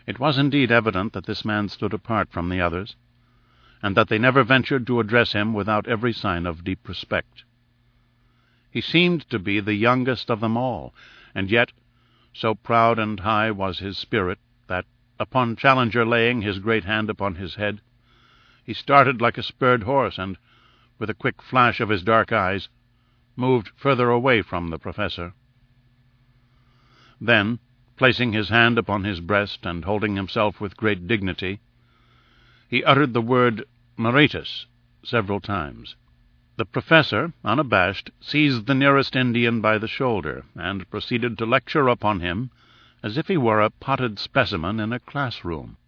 It was indeed evident that this man stood apart from the others, and that they never ventured to address him without every sign of deep respect. He seemed to be the youngest of them all, and yet so proud and high was his spirit that, upon Challenger laying his great hand upon his head, he started like a spurred horse, and, with a quick flash of his dark eyes, moved further away from the professor. Then, placing his hand upon his breast and holding himself with great dignity, he uttered the word Moretus several times. The professor, unabashed, seized the nearest Indian by the shoulder and proceeded to lecture upon him as if he were a potted specimen in a classroom.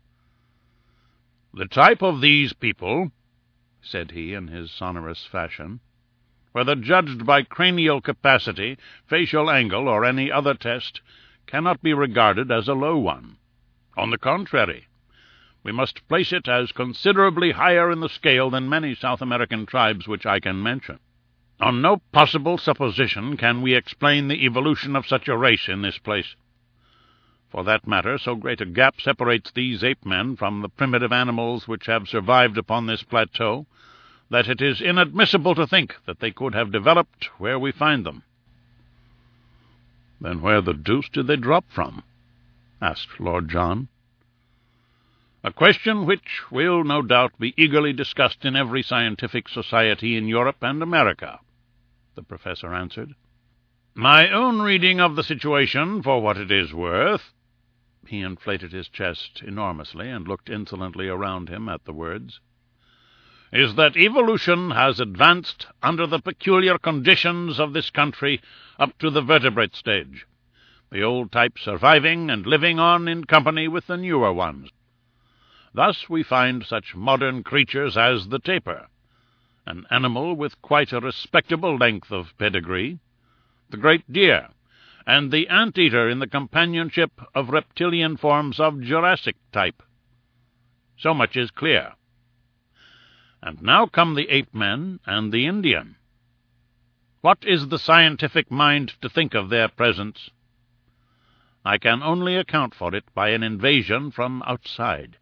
"The type of these people," said he in his sonorous fashion, "whether judged by cranial capacity, facial angle, or any other test, cannot be regarded as a low one. On the contrary, we must place it as considerably higher in the scale than many South American tribes which I can mention. On no possible supposition can we explain the evolution of such a race in this place. For that matter, so great a gap separates these ape-men from the primitive animals which have survived upon this plateau, that it is inadmissible to think that they could have developed where we find them." "Then where the deuce did they drop from?" asked Lord John. "A question which will no doubt be eagerly discussed in every scientific society in Europe and America," the professor answered. "My own reading of the situation, for what it is worth," he inflated his chest enormously and looked insolently around him at the words, "is that evolution has advanced under the peculiar conditions of this country up to the vertebrate stage, the old type surviving and living on in company with the newer ones. Thus we find such modern creatures as the tapir, an animal with quite a respectable length of pedigree, the great deer, and the anteater in the companionship of reptilian forms of Jurassic type. So much is clear. And now come the ape-men and the Indian. What is the scientific mind to think of their presence? I can only account for it by an invasion from outside.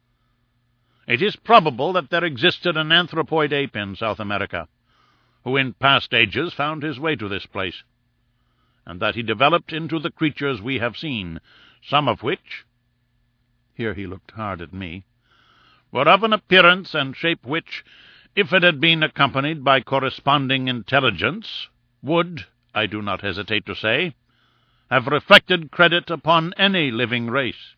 It is probable that there existed an anthropoid ape in South America, who in past ages found his way to this place, and that he developed into the creatures we have seen, some of which," here he looked hard at me, "were of an appearance and shape which, if it had been accompanied by corresponding intelligence, would, I do not hesitate to say, have reflected credit upon any living race.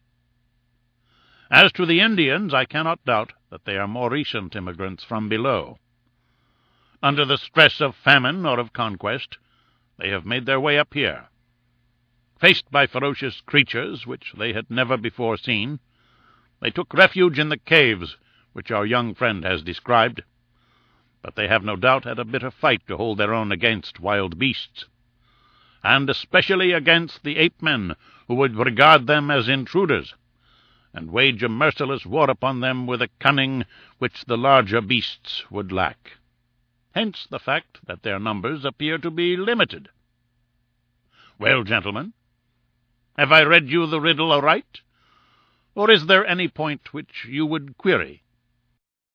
As to the Indians, I cannot doubt that they are more recent immigrants from below. Under the stress of famine or of conquest, they have made their way up here. Faced by ferocious creatures which they had never before seen, they took refuge in the caves which our young friend has described, but they have no doubt had a bitter fight to hold their own against wild beasts, and especially against the ape-men, who would regard them as intruders, and wage a merciless war upon them with a cunning which the larger beasts would lack. Hence the fact that their numbers appear to be limited. Well, gentlemen, have I read you the riddle aright, or is there any point which you would query?"